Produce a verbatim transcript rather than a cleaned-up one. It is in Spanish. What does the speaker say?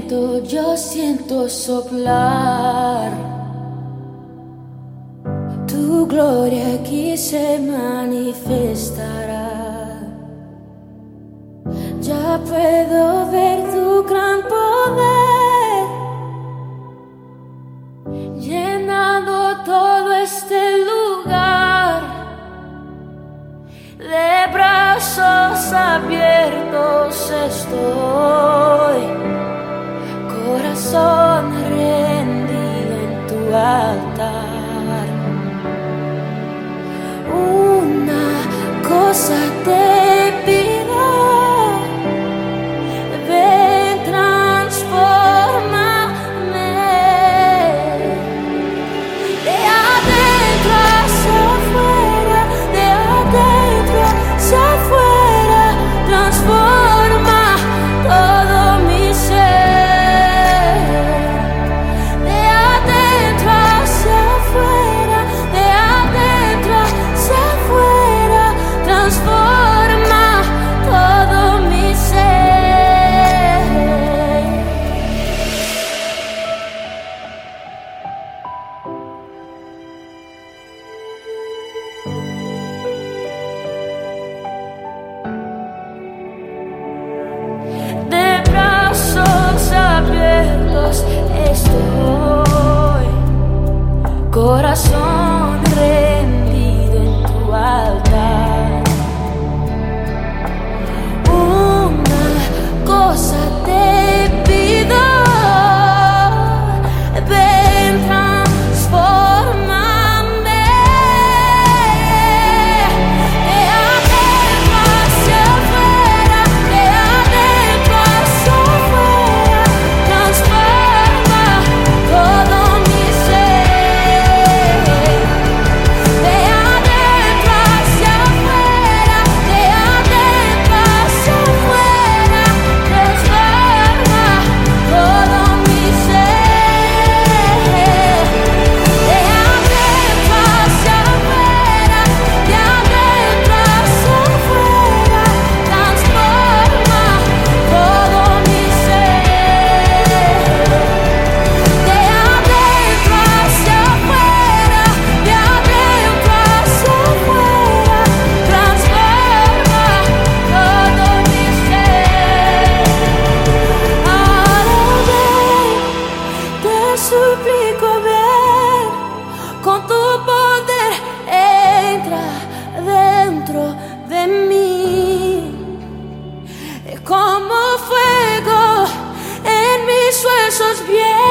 viento yo siento soplar. Tu gloria aquí se manifestará. Ya puedo ver tu gran poder llenando todo este lugar. De brazos abiertos estoy, corazón rendido en tu altar. Una cosa te pido, ven, transfórmame de adentro hacia afuera, de adentro hacia afuera, transforma todo mi ser. De adentro hacia afuera, de adentro hacia afuera, transforma todo mi ser. De brazos abiertos estoy, corazón rendido en tu altar. Una cosa te pido, ven, transfórmame de adentro hacia afuera, de adentro hacia afuera, transforma todo mi ser. De adentro hacia afuera, de adentro hacia afuera, transforma todo mi ser. De adentro hacia afuera, de adentro hacia afuera, transforma todo mi ser. De adentro hacia afuera, de adentro hacia afuera, transforma todo mi ser. Ahora ven, te suplico, ven, con tu poder entra dentro de mí. Como fuego en mis huesos, bien.